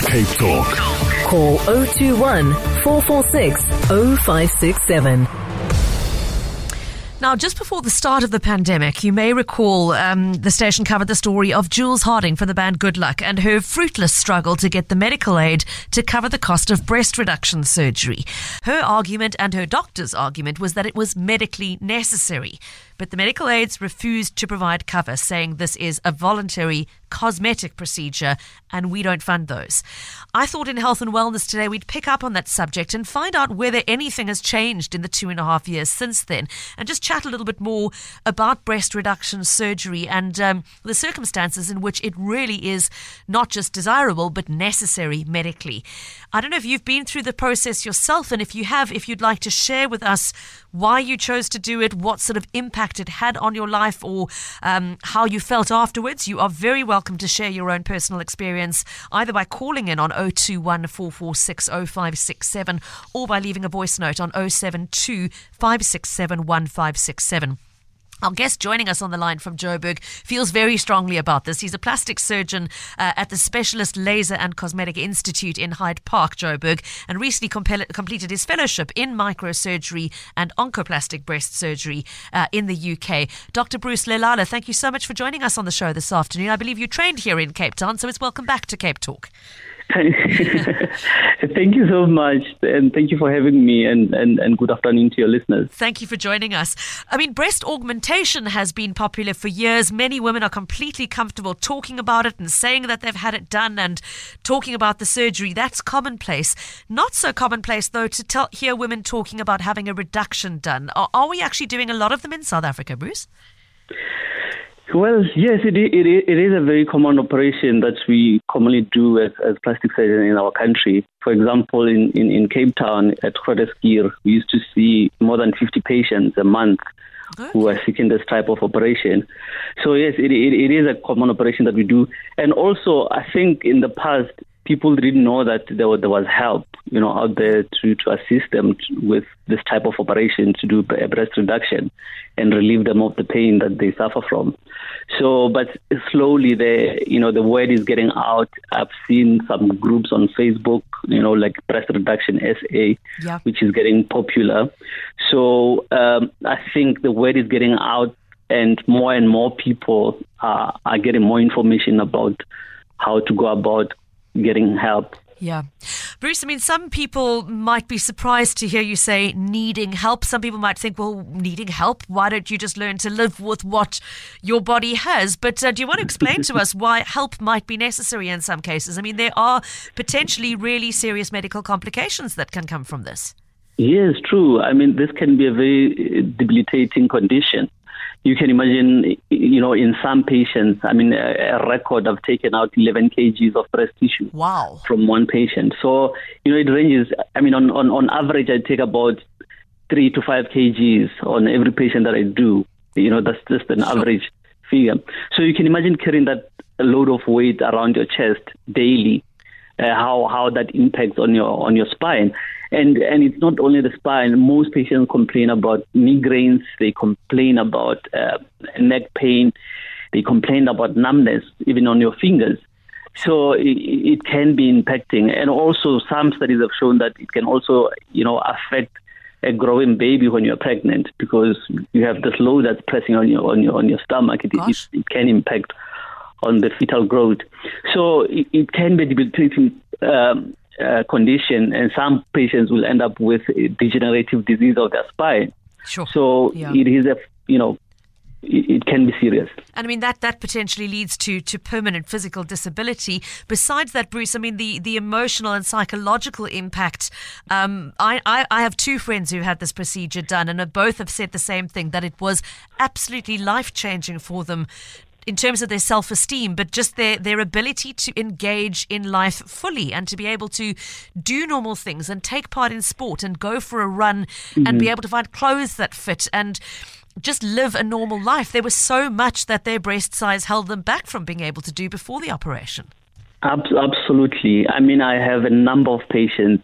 Cape Talk. Call 021 446 0567. Now, just before the start of the pandemic, you may recall the station covered the story of Jules Harding from the band Good Luck and her fruitless struggle to get the medical aid to cover the cost of breast reduction surgery. Her argument and her doctor's argument was that it was medically necessary. But the medical aids refused to provide cover, saying this is a voluntary cosmetic procedure and we don't fund those. I thought in Health and Wellness today we'd pick up on that subject and find out whether anything has changed in the 2.5 years since then, and just chat a little bit more about breast reduction surgery and the circumstances in which it really is not just desirable but necessary medically. I don't know if you've been through the process yourself, and if you have, if you'd like to share with us why you chose to do it, what sort of impact it had on your life, or how you felt afterwards, you are very welcome to share your own personal experience, either by calling in on 021 446 0567 or by leaving a voice note on 072 567 1567. Our guest joining us on the line from Joburg feels very strongly about this. He's a plastic surgeon at the Specialist Laser and Cosmetic Institute in Hyde Park, Joburg, and recently completed his fellowship in microsurgery and oncoplastic breast surgery in the UK. Dr. Bruce Lelala, thank you so much for joining us on the show this afternoon. I believe you trained here in Cape Town, so it's welcome back to Cape Talk. Thank you so much, and thank you for having me, and good afternoon to your listeners. Thank you for joining us. I mean, breast augmentation has been popular for years. Many women are completely comfortable talking about it and saying that they've had it done and talking about the surgery. That's commonplace. Not so commonplace, though, to hear women talking about having a reduction done. Are we actually doing a lot of them in South Africa, Bruce? Well, yes, it is a very common operation that we commonly do as plastic surgeons in our country. For example, in Cape Town at Grooterschuur, we used to see more than 50 patients a month who are seeking this type of operation. So yes, it is a common operation that we do. And also, I think in the past, people didn't know that there was help, out there to assist them with this type of operation, to do a breast reduction and relieve them of the pain that they suffer from. So, but slowly the word is getting out. I've seen some groups on Facebook, like Breast Reduction SA, which is getting popular. So I think the word is getting out, and more people are getting more information about how to go about getting help. Yeah. Bruce, I mean, some people might be surprised to hear you say needing help. Some people might think, well, needing help, why don't you just learn to live with what your body has? But do you want to explain to us why help might be necessary in some cases? I mean, there are potentially really serious medical complications that can come from this. Yes, true. I mean, this can be a very debilitating condition. You can imagine, in some patients, I mean, a record of taken out 11 kgs of breast tissue. Wow. From one patient. So, it ranges. I mean, on average, I take about 3 to 5 kgs on every patient that I do. That's just an average figure. So you can imagine carrying that load of weight around your chest daily, how that impacts on your spine. And it's not only the spine. Most patients complain about migraines. They complain about neck pain. They complain about numbness, even on your fingers. So it can be impacting. And also some studies have shown that it can also, affect a growing baby when you're pregnant, because you have this load that's pressing on your stomach. It can impact on the fetal growth. So it can be debilitating condition, and some patients will end up with a degenerative disease of their spine. Sure. So it is it can be serious. And I mean, that potentially leads to permanent physical disability. Besides that, Bruce, I mean, the emotional and psychological impact. I have 2 friends who had this procedure done, and both have said the same thing, that it was absolutely life-changing for them in terms of their self-esteem, but just their ability to engage in life fully and to be able to do normal things and take part in sport and go for a run and be able to find clothes that fit and just live a normal life. There was so much that their breast size held them back from being able to do before the operation. Absolutely. I mean, I have a number of patients,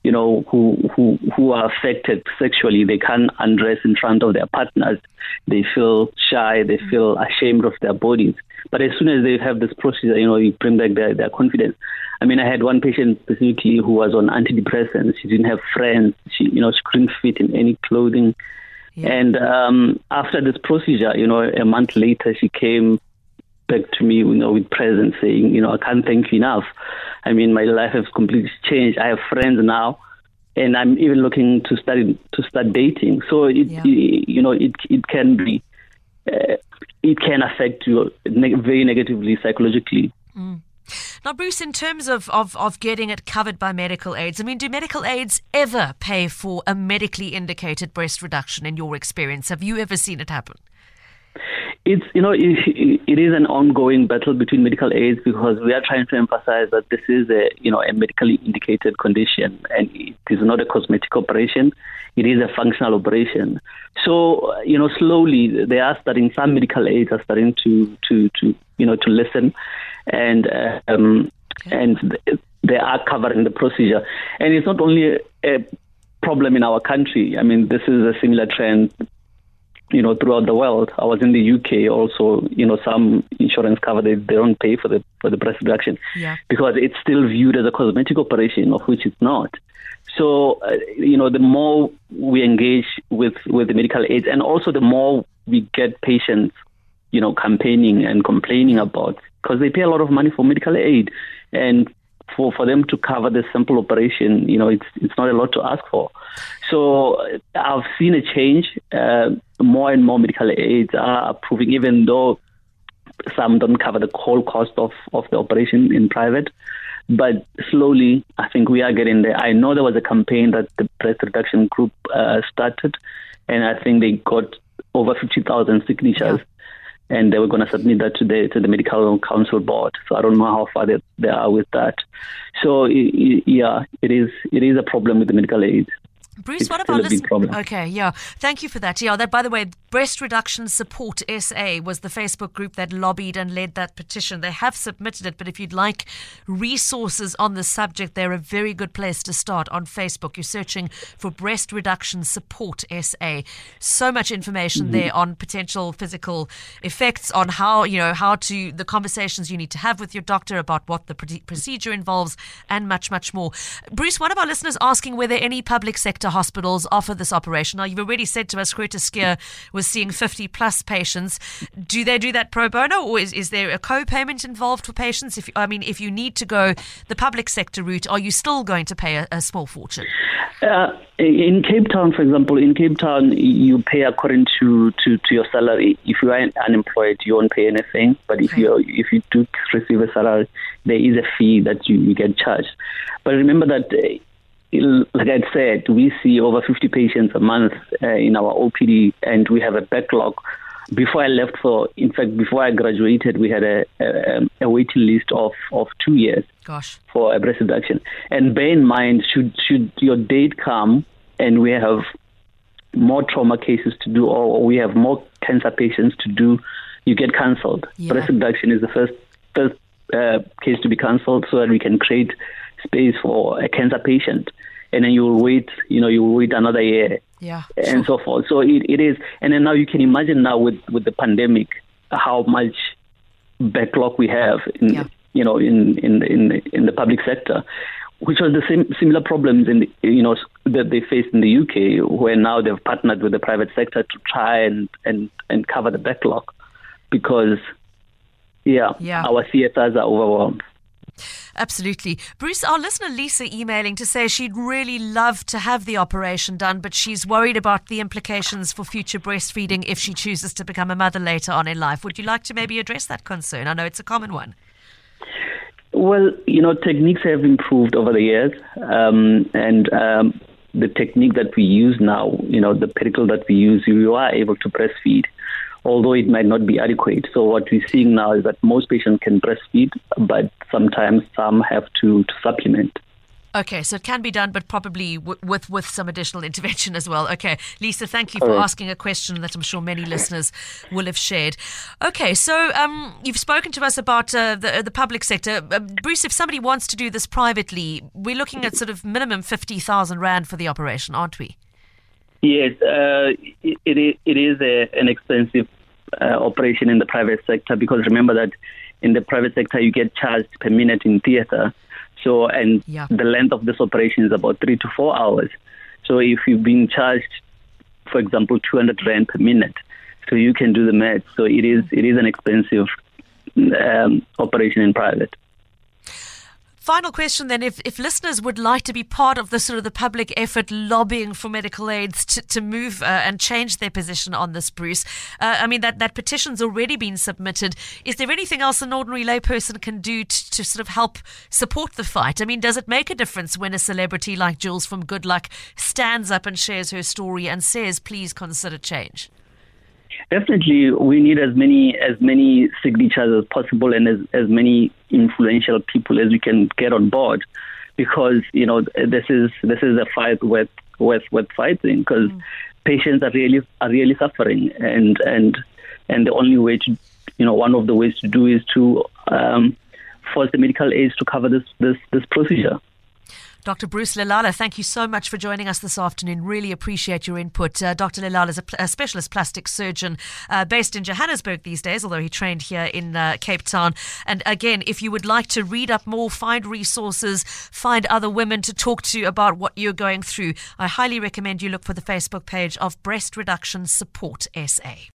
who are affected sexually. They can't undress in front of their partners. They feel shy. They feel ashamed of their bodies. But as soon as they have this procedure, you bring back their confidence. I mean, I had one patient specifically who was on antidepressants. She didn't have friends. She couldn't fit in any clothing. Yeah. And after this procedure, a month later, she came back to me, with presents saying, I can't thank you enough. I mean, my life has completely changed. I have friends now, and I'm even looking to start dating. So it can be, it can affect you very negatively psychologically. Mm. Now, Bruce, in terms of getting it covered by medical aids, I mean, do medical aids ever pay for a medically indicated breast reduction in your experience? Have you ever seen it happen? It's it is an ongoing battle between medical aids, because we are trying to emphasize that this is a medically indicated condition, and it is not a cosmetic operation. It is a functional operation. So slowly some medical aids are starting to listen, and they are covering the procedure. And it's not only a problem in our country. I mean, this is a similar trend throughout the world. I was in the UK also, some insurance cover, they don't pay for the breast reduction, because it's still viewed as a cosmetic operation, of which it's not. So, the more we engage with the medical aids, and also the more we get patients, campaigning and complaining about, because they pay a lot of money for medical aid, and for them to cover this simple operation, it's not a lot to ask for. So I've seen a change. More and more medical aids are approving, even though some don't cover the whole cost of the operation in private. But slowly, I think we are getting there. I know there was a campaign that the breast reduction group started, and I think they got over 50,000 signatures. Yeah. And they were going to submit that to the Medical Council board. So I don't know how far they are with that. So it is a problem with the medical aids. Bruce, what about this? Okay, yeah. Thank you for that. Yeah, that, by the way, Breast Reduction Support SA was the Facebook group that lobbied and led that petition. They have submitted it, but if you'd like resources on the subject, they're a very good place to start on Facebook. You're searching for Breast Reduction Support SA. So much information there on potential physical effects, on the conversations you need to have with your doctor about what the procedure involves, and much, much more. Bruce, one of our listeners asking whether any public sector hospitals offer this operation. Now, you've already said to us Groote Schuur was seeing 50 plus patients. Do they do that pro bono, or is there a co-payment involved for patients? If you need to go the public sector route, are you still going to pay a small fortune? In Cape Town, for example, you pay according to your salary. If you are unemployed, you won't pay anything. But if you do receive a salary, there is a fee that you get charged. But remember that, like I said, we see over 50 patients a month in our OPD, and we have a backlog. Before I graduated, we had a waiting list of 2 years. Gosh. For a breast reduction. And bear in mind, should your date come and we have more trauma cases to do, or we have more cancer patients to do, you get cancelled. Yeah. Breast reduction is the first case to be cancelled, so that we can create space for a cancer patient. And then you will wait another year, and so forth. So it is, and then now you can imagine now with the pandemic how much backlog we have in the public sector, which was the similar problems that they faced in the UK, where now they've partnered with the private sector to try and cover the backlog, because our CSRs are overwhelmed. Absolutely. Bruce, our listener Lisa emailing to say she'd really love to have the operation done, but she's worried about the implications for future breastfeeding if she chooses to become a mother later on in life. Would you like to maybe address that concern? I know it's a common one. Well, techniques have improved over the years, and the technique that we use now, the pedicle that we use, you are able to breastfeed, although it might not be adequate. So what we're seeing now is that most patients can breastfeed, but sometimes some have to supplement. Okay, so it can be done, but probably with some additional intervention as well. Okay, Lisa, thank you for asking a question that I'm sure many listeners will have shared. Okay, so you've spoken to us about the public sector. Bruce, if somebody wants to do this privately, we're looking at sort of minimum 50,000 Rand for the operation, aren't we? Yes, it is an expensive operation in the private sector, because remember that in the private sector you get charged per minute in theatre. So, and the length of this operation is about 3 to 4 hours. So if you've been charged, for example, 200 Rand per minute, so you can do the math. So it is an expensive operation in private. Final question then, if listeners would like to be part of the sort of the public effort lobbying for medical aids to move and change their position on this, Bruce, I mean, that petition's already been submitted. Is there anything else an ordinary layperson can do to sort of help support the fight? I mean, does it make a difference when a celebrity like Jules from Good Luck stands up and shares her story and says, please consider change? Definitely, we need as many signatures as possible and as many influential people as we can get on board, because this is a fight worth fighting, because patients are really suffering, and the only way to one of the ways to do is to force the medical aids to cover this procedure. Dr. Bruce Lelala, thank you so much for joining us this afternoon. Really appreciate your input. Dr. Lelala is a specialist plastic surgeon based in Johannesburg these days, although he trained here in Cape Town. And again, if you would like to read up more, find resources, find other women to talk to about what you're going through, I highly recommend you look for the Facebook page of Breast Reduction Support SA.